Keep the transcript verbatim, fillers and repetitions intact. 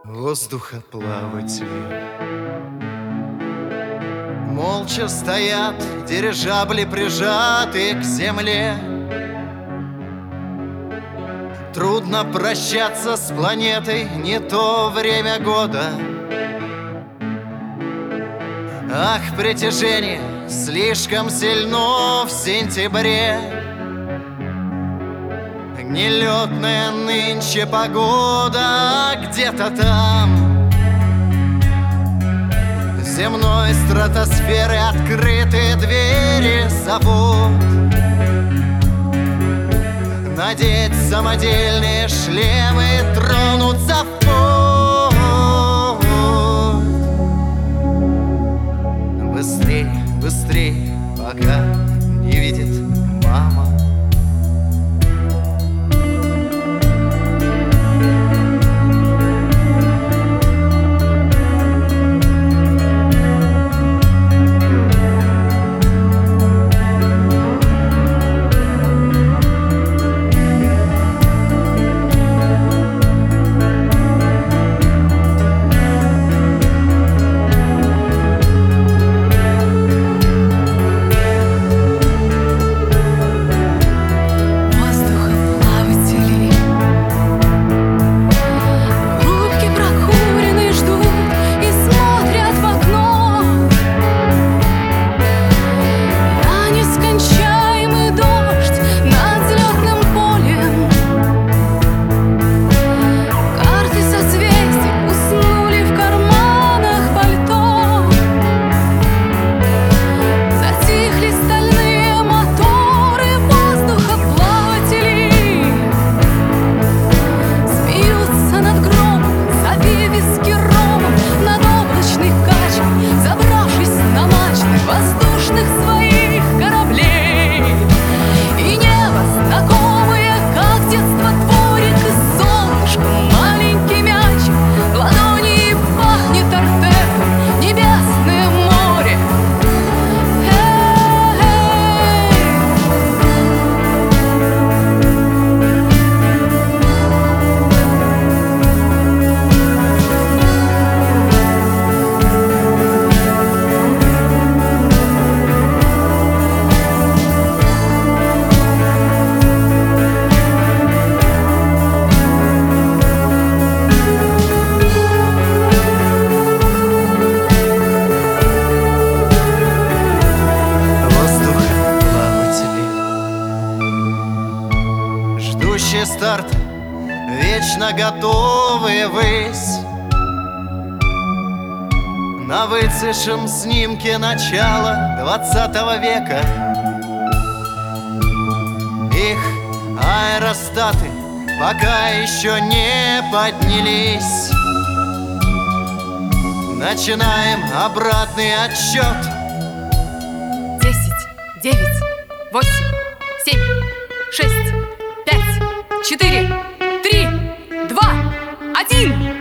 Воздухоплаватели молча стоят, дирижабли прижаты к земле. Трудно прощаться с планетой, не то время года. Ах, притяжение слишком сильно в сентябре. Нелетная нынче погода, а где-то там земной стратосферы открытые двери зовут надеть самодельные шлемы и тронуться в путь. Быстрей, быстрей, пока не видит мама. Старт, вечно готовые ввысь. На выцветшем снимке начала двадцатого века их аэростаты пока еще не поднялись. Начинаем обратный отсчет. Десять, девять, восемь, семь, шесть, пять, четыре, три, два, один.